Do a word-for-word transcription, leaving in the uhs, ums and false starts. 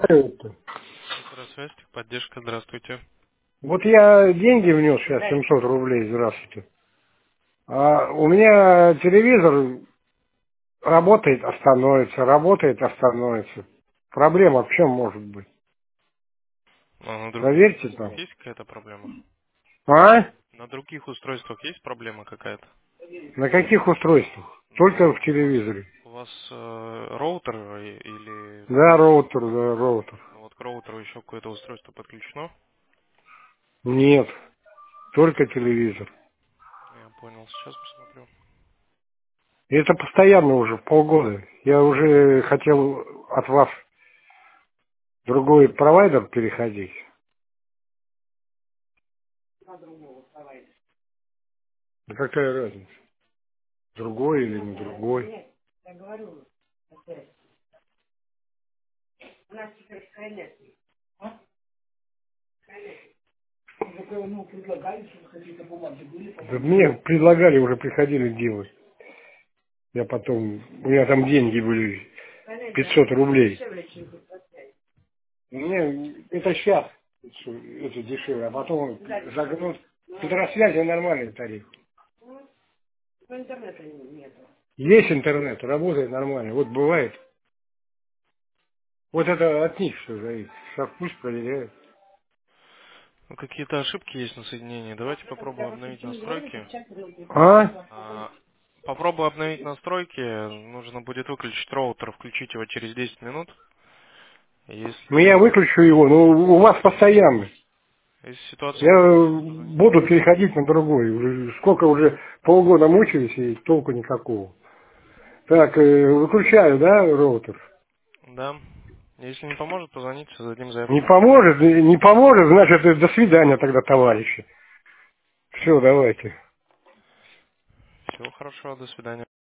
Это. Связь, поддержка, здравствуйте. Вот я деньги внес сейчас, семьсот рублей, здравствуйте. А у меня телевизор работает, остановится, работает, остановится. Проблема в чем может быть? А на других Проверьте устройствах там. есть какая-то проблема? А? На других устройствах есть проблема какая-то? На каких устройствах? Только Ну, в у вас, телевизоре. у вас э, роутер и- или Да, роутер, да, роутер. ну, вот к роутеру еще какое-то устройство подключено? Нет, только телевизор. Я понял, сейчас посмотрю. И это постоянно уже полгода. Я уже хотел от вас в другой провайдер переходить. Да какая разница? Другой или не другой? Да мне предлагали, уже приходили делать. Я потом, у меня там деньги были, пятьсот рублей. Мне это сейчас, это дешевле, а потом загнут. Интернет-связи нормальный тариф. Есть интернет, работает нормально. Вот бывает. Вот это от них все зависит. Сейчас пусть проверяют. Ну, какие-то ошибки есть на соединении. Давайте попробуем обновить настройки. А? А, попробую обновить настройки. Нужно будет выключить роутер, включить его через десять минут. Ну я Если, выключу его, но у вас постоянно. если ситуация Я не э, изменится, позвоните. буду переходить на другой. Уже сколько уже полгода мучаюсь и толку никакого. Так, э, выключаю, да, роутер? Да. Если не поможет, позвоните, зададим Не заявку на замену. поможет, э, не поможет, значит, э, до свидания тогда, товарищи. Все, давайте. Всего хорошего, до свидания.